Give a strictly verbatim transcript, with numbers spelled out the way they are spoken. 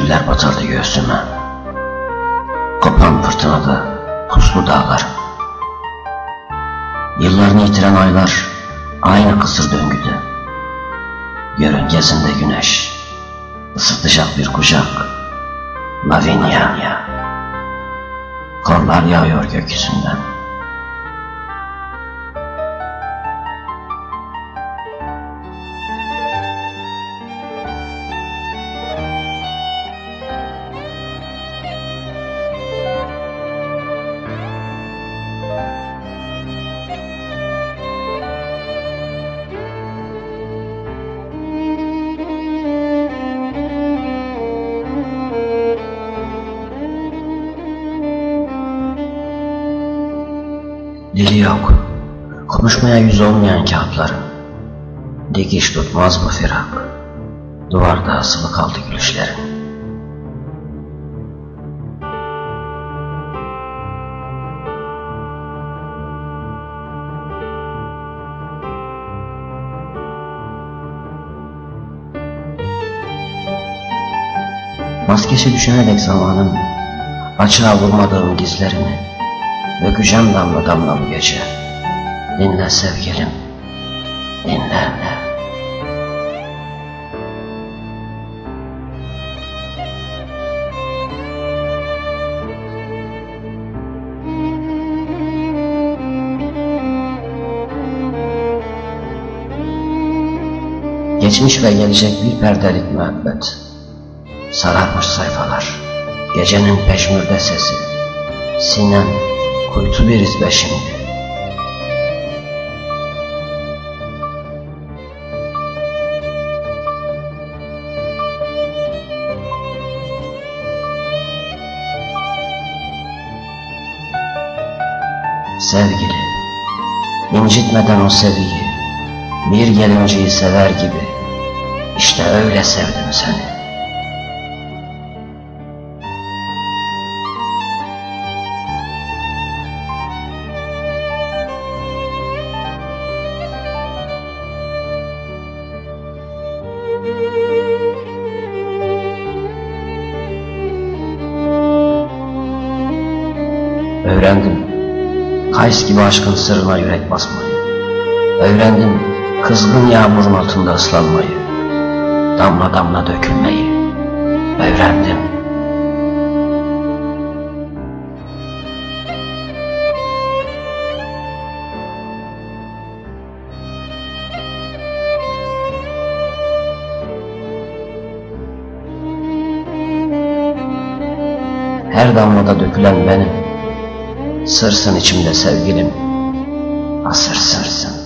Çiviler batırdı göğsüme. Kopan fırtınada puslu dağlar. Yıllarını yitiren aylar aynı kısır döngüde. Yörüngesinde güneş, ısıtacak bir kucak. Lavinia. Korlar yağıyor gökyüzünden. Dili yok, konuşmaya yüz olmayan kağıtların. Dikiş tutmaz bu firak, duvarda asılı kaldı gülüşlerin. Maskesi düşene dek zamanın, açığa vurmadığım gizlerini dökeceğim damla damla bu gece. Dinle sevgilim, dinle. Geçmiş ve gelecek bir perdelik müebbet. Sararmış sayfalar, gecenin peşmürde sesi. Sinem kuytu bir izbe şimdi. Sevgili, incitmeden o seviyi, bir gelinciyi sever gibi, işte öyle sevdim seni. Öğrendim, Kays gibi aşkın sırrına yürek basmayı. Öğrendim, kızgın yağmurun altında ıslanmayı. Damla damla dökülmeyi. Öğrendim. Her damlada dökülen benim. Sırsın içimde sevgilim, asırsın.